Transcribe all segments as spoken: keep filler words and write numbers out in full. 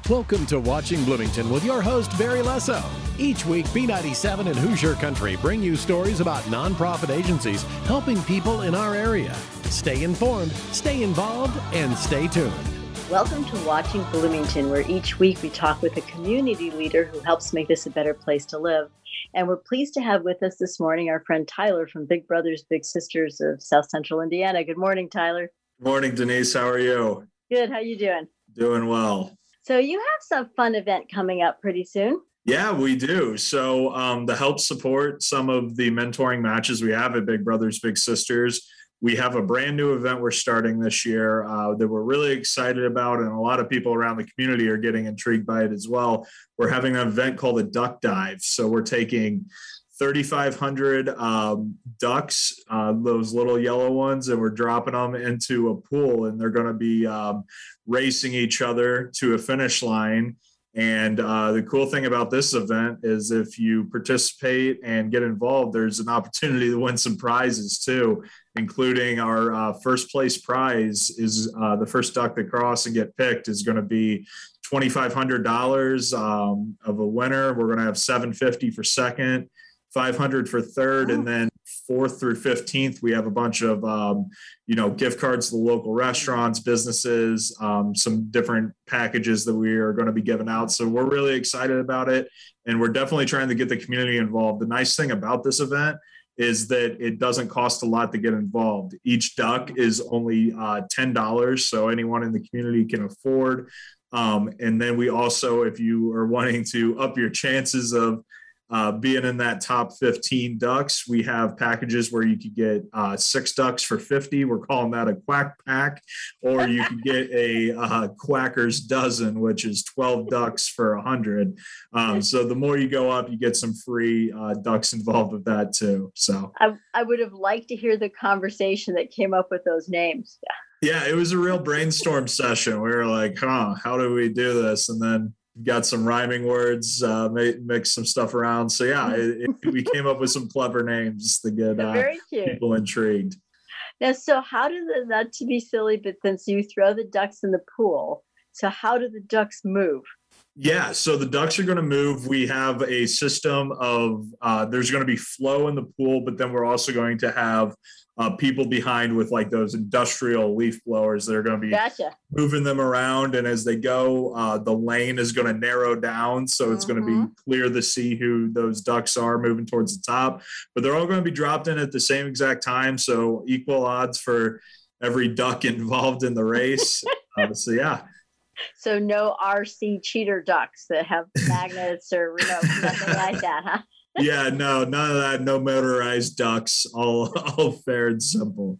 Welcome to Watching Bloomington with your host, Barry Lesso. Each week, B ninety-seven and Hoosier Country bring you stories about nonprofit agencies helping people in our area. Stay informed, stay involved, and stay tuned. Welcome to Watching Bloomington, where each week we talk with a community leader who helps make this a better place to live. And we're pleased to have with us this morning our friend Tyler from Big Brothers Big Sisters of South Central Indiana. Good morning, Tyler. Good morning, Denise. How are you? Good. How you doing? Doing well. So you have some fun event coming up pretty soon. Yeah, we do. So um, to help support some of the mentoring matches we have at Big Brothers Big Sisters, we have a brand new event we're starting this year uh, that we're really excited about, and a lot of people around the community are getting intrigued by it as well. We're having an event called a duck dive. So we're taking thirty-five hundred um, ducks, uh, those little yellow ones, and we're dropping them into a pool, and they're going to be um, racing each other to a finish line. And uh, the cool thing about this event is if you participate and get involved, there's an opportunity to win some prizes too, including our uh, first place prize is uh, the first duck that cross and get picked is going to be twenty-five hundred dollars um, of a winner. We're going to have seven hundred fifty dollars for second, five hundred dollars for third, and then fourth through fifteenth, we have a bunch of, um, you know, gift cards to the local restaurants, businesses, um, some different packages that we are going to be giving out. So we're really excited about it. And we're definitely trying to get the community involved. The nice thing about this event is that it doesn't cost a lot to get involved. Each duck is only uh, ten dollars. So anyone in the community can afford. Um, and then we also, if you are wanting to up your chances of Uh, being in that top fifteen ducks, we have packages where you could get uh, six ducks for fifty. We're calling that a quack pack, or you could get a uh, quackers dozen, which is twelve ducks for a hundred. Um, so the more you go up, you get some free uh, ducks involved with that too. So I, I would have liked to hear the conversation that came up with those names. Yeah, it was a real brainstorm session. We were like, huh, how do we do this? And then got some rhyming words, uh, mix some stuff around. So yeah, it, it, we came up with some clever names to get uh, Very cute. people intrigued. Now, so how do the, not to be silly, but since you throw the ducks in the pool, so how do the ducks move? Yeah, so the ducks are going to move. We have a system of, uh, there's going to be flow in the pool, but then we're also going to have Uh, people behind with like those industrial leaf blowers that are going to be Gotcha. moving them around. And as they go, uh, the lane is going to narrow down. So it's Mm-hmm. going to be clear to see who those ducks are moving towards the top. But they're all going to be dropped in at the same exact time. So equal odds for every duck involved in the race. uh, so, yeah. So no R C cheater ducks that have magnets or remotes, nothing like that, huh? Yeah, no, none of that. No motorized ducks. All, all fair and simple.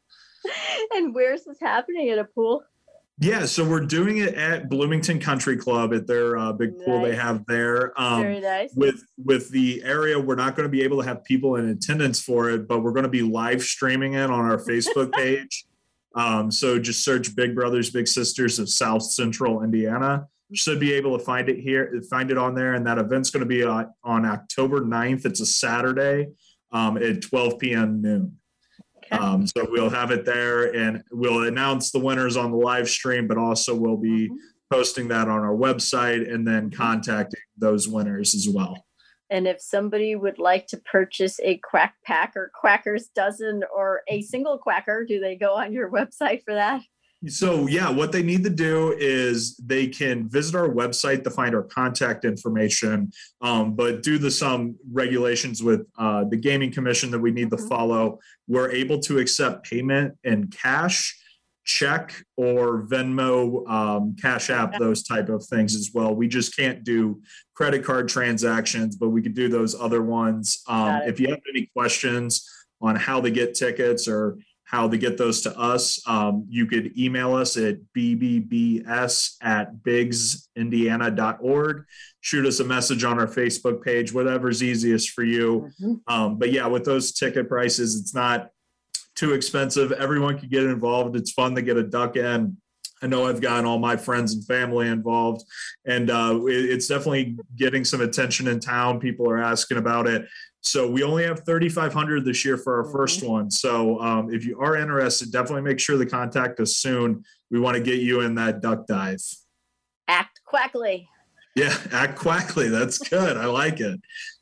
And where's this happening? At a pool? Yeah, so we're doing it at Bloomington Country Club at their uh, big pool Nice. they have there. Um, Very nice. With with the area, we're not going to be able to have people in attendance for it, but we're going to be live streaming it on our Facebook page. Um, so just search Big Brothers Big Sisters of South Central Indiana. You should be able to find it here, find it on there. And that event's going to be uh, on October ninth. It's a Saturday um, at twelve p.m. noon. Okay. Um, so we'll have it there, and we'll announce the winners on the live stream, but also we'll be Mhm. posting that on our website and then contacting those winners as well. And if somebody would like to purchase a quack pack or quackers dozen or a single quacker, do they go on your website for that? So yeah, what they need to do is they can visit our website to find our contact information, um, but due to some regulations with uh, the Gaming Commission that we need to Mhm. follow, we're able to accept payment in cash, check, or Venmo, um, Cash App, those type of things as well. We just can't do credit card transactions, but we could do those other ones. Um, if you have any questions on how to get tickets or how to get those to us, um, you could email us at b b b s at bigs indiana dot org. Shoot us a message on our Facebook page, whatever's easiest for you. Mm-hmm. Um, but yeah, with those ticket prices, it's not too expensive. Everyone can get involved. It's fun to get a duck in. I know I've gotten all my friends and family involved, and uh, it, it's definitely getting some attention in town. People are asking about it. So we only have thirty-five hundred this year for our Mm-hmm. first one. So um, if you are interested, definitely make sure to contact us soon. We want to get you in that duck dive. Act Quackly. Yeah, Act Quackly. That's good. I like it.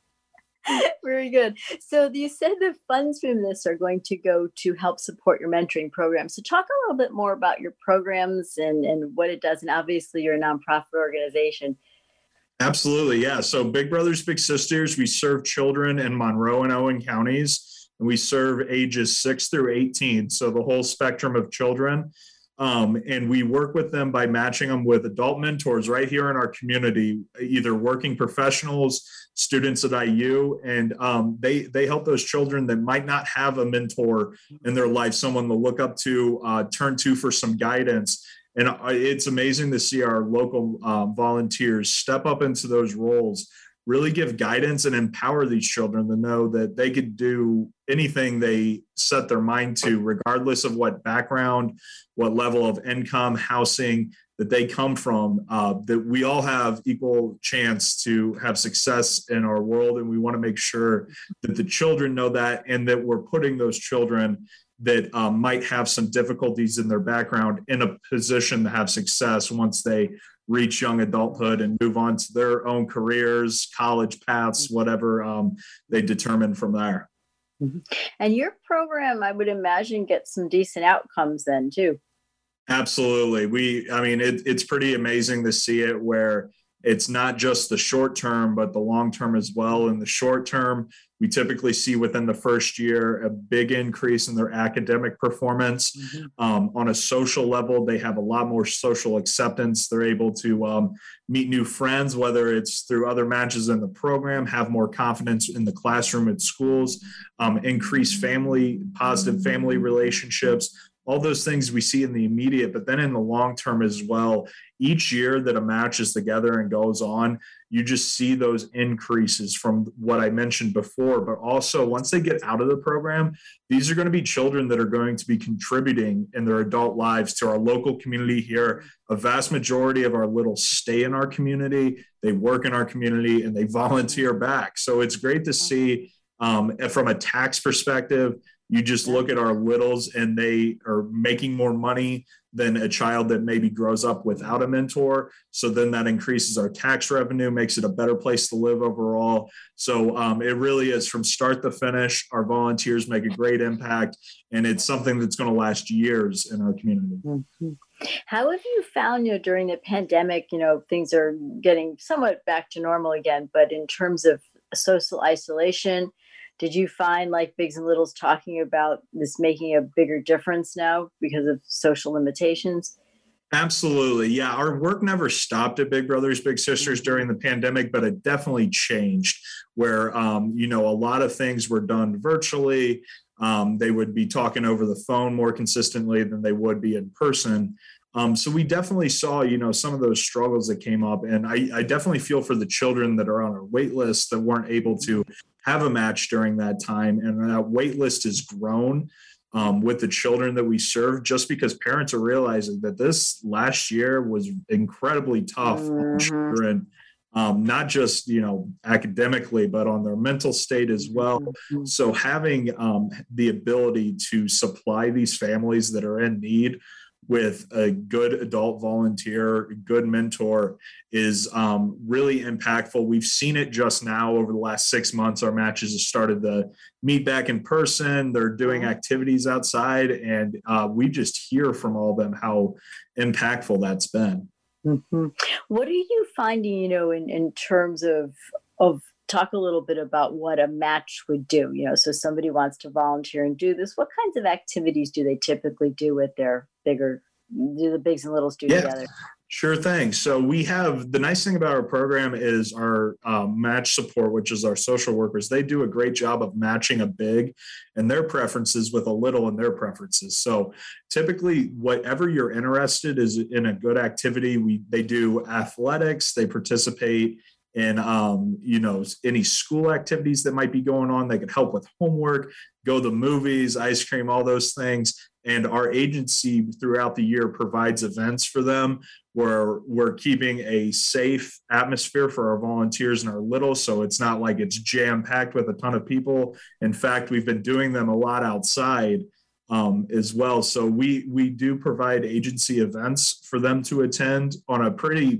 Very good. So you said the funds from this are going to go to help support your mentoring program. So talk a little bit more about your programs and, and what it does. And obviously you're a nonprofit organization. Absolutely. Yeah. So Big Brothers Big Sisters, we serve children in Monroe and Owen counties, and we serve ages six through eighteen. So the whole spectrum of children. Um, and we work with them by matching them with adult mentors right here in our community, either working professionals, students at I U, and um, they they help those children that might not have a mentor in their life, someone to look up to, uh, turn to for some guidance. And it's amazing to see our local uh, volunteers step up into those roles, really give guidance and empower these children to know that they could do anything they set their mind to, regardless of what background, what level of income, housing that they come from, uh, that we all have equal chance to have success in our world. And we want to make sure that the children know that, and that we're putting those children that um, might have some difficulties in their background in a position to have success once they reach young adulthood and move on to their own careers, college paths, whatever um, they determine from there. Mm-hmm. And your program, I would imagine, gets some decent outcomes then too. Absolutely. We, I mean, it, it's pretty amazing to see it where it's not just the short term, but the long term as well. In the short term, we typically see within the first year a big increase in their academic performance. Mm-hmm. Um, on a social level, they have a lot more social acceptance. They're able to um, meet new friends, whether it's through other matches in the program, have more confidence in the classroom at schools, um, increase family, positive family relationships. All those things we see in the immediate, but then in the long term as well. Each year that a match is together and goes on, you just see those increases from what I mentioned before. But also, once they get out of the program, these are going to be children that are going to be contributing in their adult lives to our local community here. A vast majority of our littles stay in our community, they work in our community, and they volunteer back. So it's great to see um, from a tax perspective. You just look at our littles and they are making more money than a child that maybe grows up without a mentor. So then that increases our tax revenue, makes it a better place to live overall. So um, it really is from start to finish. Our volunteers make a great impact, and it's something that's going to last years in our community. Mm-hmm. How have you found, you know, during the pandemic, you know, things are getting somewhat back to normal again, but in terms of social isolation, did you find like Bigs and Littles talking about this making a bigger difference now because of social limitations? Absolutely. Yeah. Our work never stopped at Big Brothers Big Sisters during the pandemic, but it definitely changed where, um, you know, a lot of things were done virtually. Um, they would be talking over the phone more consistently than they would be in person. Um, so we definitely saw, you know, some of those struggles that came up. And I, I definitely feel for the children that are on our wait list that weren't able to have a match during that time. And that wait list has grown um, with the children that we serve, just because parents are realizing that this last year was incredibly tough mm-hmm. on children, um, not just, you know, academically, but on their mental state as well. Mm-hmm. So having um, the ability to supply these families that are in need with a good adult volunteer, a good mentor is um, really impactful. We've seen it just now over the last six months. Our matches have started to meet back in person. They're doing activities outside, and uh, we just hear from all of them how impactful that's been. Mm-hmm. What are you finding, you know, in, in terms of, of talk a little bit about what a match would do, you know, so somebody wants to volunteer and do this. What kinds of activities do they typically do with their bigger, do the Bigs and Littles do yeah, together? Sure thing. So we have, the nice thing about our program is our um, match support, which is our social workers. They do a great job of matching a big and their preferences with a little and their preferences. So typically whatever you're interested is in a good activity. We, they do athletics, they participate in, um, you know, any school activities that might be going on. They could help with homework, go to the movies, ice cream, all those things. And our agency throughout the year provides events for them where we're keeping a safe atmosphere for our volunteers and our littles. So it's not like it's jam-packed with a ton of people. In fact, we've been doing them a lot outside um, as well. So we, we do provide agency events for them to attend on a pretty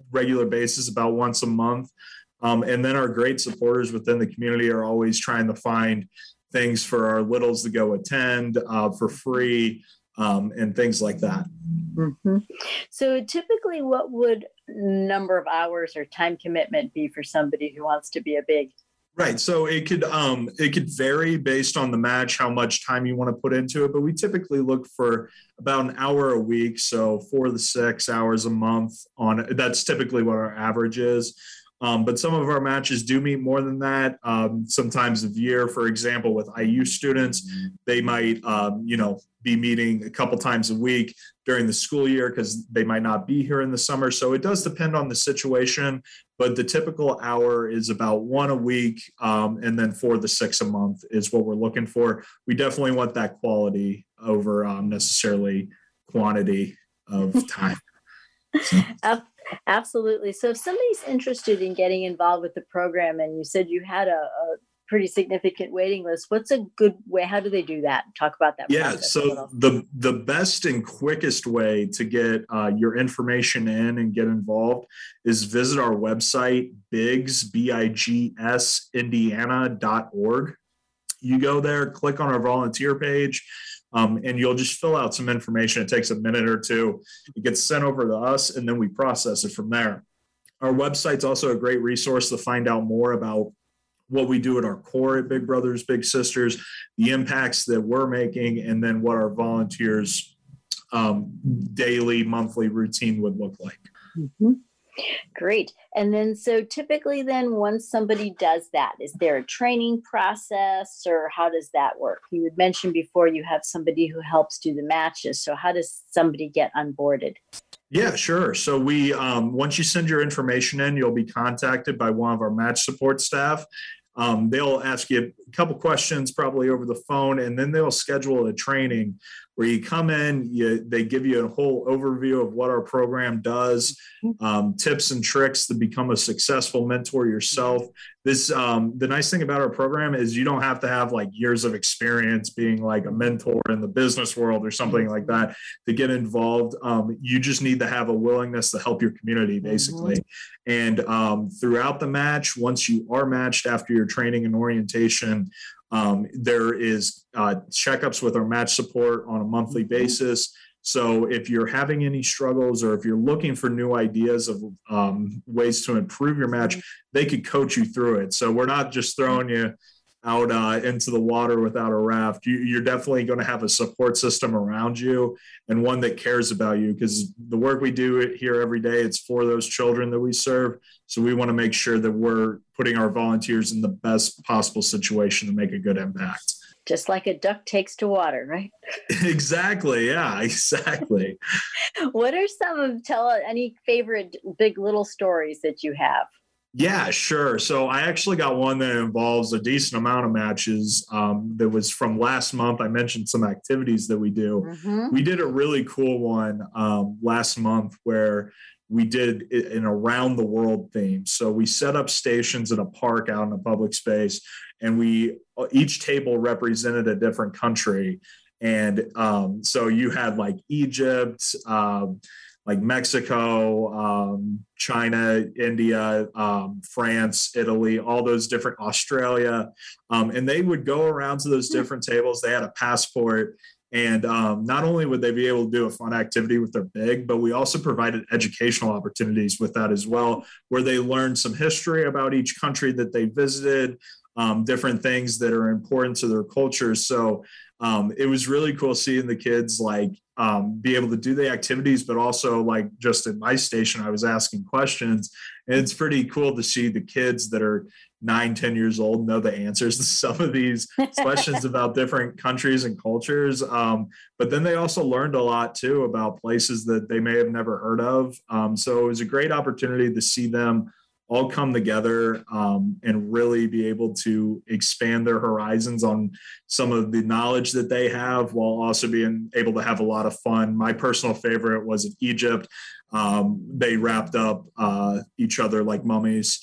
regular basis, about once a month. Um, and then our great supporters within the community are always trying to find things for our littles to go attend uh, for free um, and things like that. Mm-hmm. So typically, what would number of hours or time commitment be for somebody who wants to be a big? Right. So it could um, it could vary based on the match, how much time you want to put into it. But we typically look for about an hour a week. So four to six hours a month on it. That's typically what our average is. Um, but some of our matches do meet more than that. Um, sometimes a year, for example, with I U students, they might, um, you know, be meeting a couple times a week during the school year because they might not be here in the summer. So it does depend on the situation, but the typical hour is about one a week. Um, and then four to six a month is what we're looking for. We definitely want that quality over um, necessarily quantity of time. So. Absolutely. So if somebody's interested in getting involved with the program, and you said you had a, a pretty significant waiting list, what's a good way? How do they do that? Talk about that. Yeah. So the, the best and quickest way to get uh, your information in and get involved is visit our website, bigs, B I G S, Indiana dot org. You go there, click on our volunteer page, Um, and you'll just fill out some information. It takes a minute or two. It gets sent over to us, and then we process it from there. Our website's also a great resource to find out more about what we do at our core at Big Brothers Big Sisters, the impacts that we're making, and then what our volunteers' um, daily, monthly routine would look like. Mm-hmm. Great. And then, so typically then once somebody does that, is there a training process or how does that work? You had mentioned before you have somebody who helps do the matches. So how does somebody get onboarded? Yeah, sure. So we, um, once you send your information in, you'll be contacted by one of our match support staff. Um, they'll ask you a couple questions probably over the phone, and then they'll schedule a training where you come in, you, they give you a whole overview of what our program does, um, tips and tricks to become a successful mentor yourself. This, um, the nice thing about our program is you don't have to have like years of experience being like a mentor in the business world or something like that to get involved. Um, you just need to have a willingness to help your community, basically. Mm-hmm. And um, throughout the match, once you are matched after your training and orientation, Um, there is uh, checkups with our match support on a monthly basis. So if you're having any struggles or if you're looking for new ideas of um, ways to improve your match, they could coach you through it. So we're not just throwing you out uh, into the water without a raft. You, you're definitely going to have a support system around you and one that cares about you, because the work we do here every day, it's for those children that we serve. So we want to make sure that we're putting our volunteers in the best possible situation to make a good impact. Just like a duck takes to water, right? Exactly. Yeah, exactly. What are some of, tell any favorite Big Little stories that you have? Yeah, sure. So I actually got one that involves a decent amount of matches. Um, that was from last month. I mentioned some activities that we do. Mm-hmm. We did a really cool one um, last month where we did an around the world theme. So we set up stations in a park out in a public space, and we each table represented a different country. And um, so you had like Egypt, um, like Mexico, um, China, India, um, France, Italy, all those different, Australia. Um, and they would go around to those different tables. They had a passport. And um, not only would they be able to do a fun activity with their big, but we also provided educational opportunities with that as well, where they learned some history about each country that they visited, um, different things that are important to their cultures. So um, it was really cool seeing the kids like um, be able to do the activities, but also like just at my station, I was asking questions. And it's pretty cool to see the kids that are nine, ten years old know the answers to some of these questions about different countries and cultures. Um, but then they also learned a lot too about places that they may have never heard of. Um, so it was a great opportunity to see them all come together um, and really be able to expand their horizons on some of the knowledge that they have, while also being able to have a lot of fun. My personal favorite was in Egypt. Um, they wrapped up uh, each other like mummies.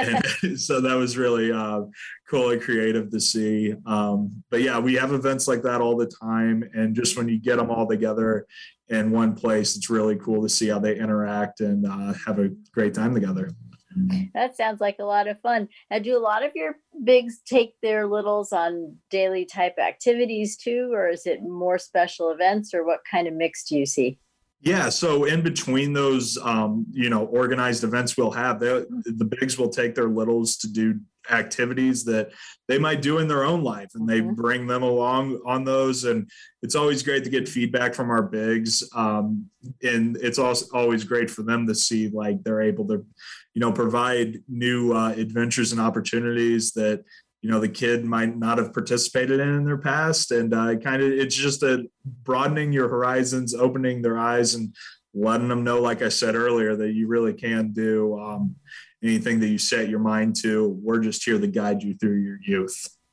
And so that was really uh, cool and creative to see. Um, but yeah, we have events like that all the time. And just when you get them all together in one place. It's really cool to see how they interact and uh, have a great time together. That sounds like a lot of fun. Now, do a lot of your bigs take their littles on daily type activities too, or is it more special events, or what kind of mix do you see? Yeah, so in between those, um, you know, organized events we'll have, the bigs will take their littles to do activities that they might do in their own life, and they mm-hmm. bring them along on those. And it's always great to get feedback from our bigs. Um, and it's also always great for them to see like they're able to, you know, provide new uh, adventures and opportunities that, you know, the kid might not have participated in in their past. And uh, kind of, it's just a broadening your horizons, opening their eyes, and letting them know, like I said earlier, that you really can do um, anything that you set your mind to. We're just here to guide you through your youth.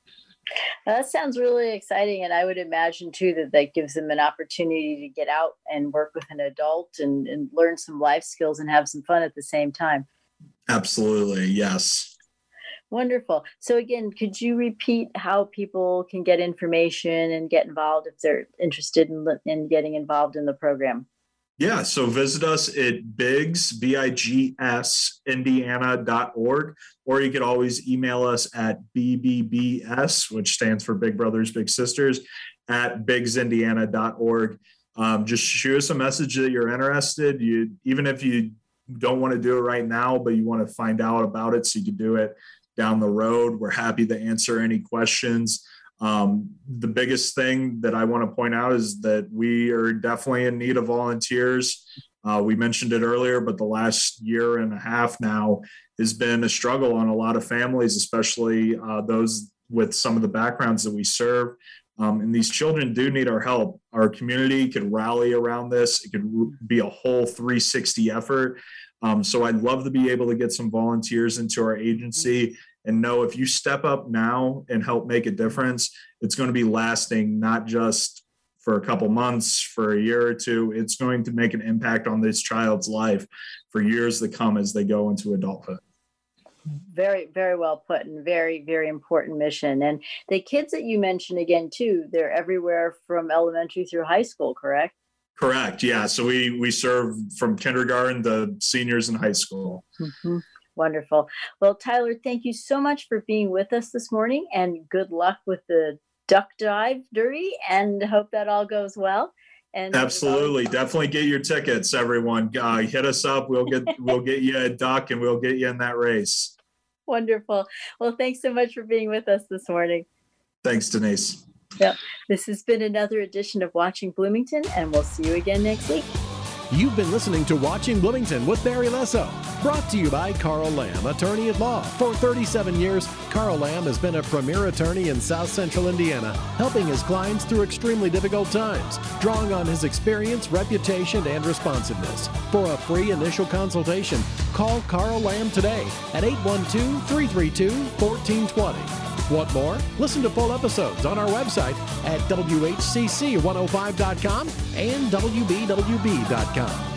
That sounds really exciting. And I would imagine too, that that gives them an opportunity to get out and work with an adult and, and learn some life skills and have some fun at the same time. Absolutely. Yes. Wonderful. So again, could you repeat how people can get information and get involved if they're interested in, in getting involved in the program? Yeah, so visit us at bigs, B I G S, Indiana dot org, or you could always email us at B B B S, which stands for Big Brothers Big Sisters, at bigs indiana dot org. Um, just shoot us a message that you're interested. You, even if you don't want to do it right now, but you want to find out about it so you can do it down the road, we're happy to answer any questions. Um, the biggest thing that I want to point out is that we are definitely in need of volunteers. Uh, we mentioned it earlier, but the last year and a half now has been a struggle on a lot of families, especially uh, those with some of the backgrounds that we serve. Um, and these children do need our help. Our community could rally around this. It could be a whole three sixty effort. Um, so I'd love to be able to get some volunteers into our agency and know if you step up now and help make a difference, it's going to be lasting, not just for a couple months, for a year or two. It's going to make an impact on this child's life for years to come as they go into adulthood. Very, very well put, and very, very important mission. And the kids that you mentioned again, too, they're everywhere from elementary through high school, correct? Correct. Yeah. So we, we serve from kindergarten to seniors in high school. Mm-hmm. Wonderful. Well, Tyler, thank you so much for being with us this morning, and good luck with the duck dive derby, and hope that all goes well. And absolutely, definitely get your tickets, everyone. Uh, hit us up. We'll get we'll get you a duck, and we'll get you in that race. Wonderful. Well, thanks so much for being with us this morning. Thanks, Denise. Yep. This has been another edition of Watching Bloomington, and we'll see you again next week. You've been listening to Watching Bloomington with Barry Lesso, brought to you by Carl Lamb, attorney at law. For thirty-seven years, Carl Lamb has been a premier attorney in South Central Indiana, helping his clients through extremely difficult times, drawing on his experience, reputation, and responsiveness. For a free initial consultation, call Carl Lamb today at eight one two, three three two, one four two zero. Want more? Listen to full episodes on our website at W H C C one oh five dot com and W B W B dot com.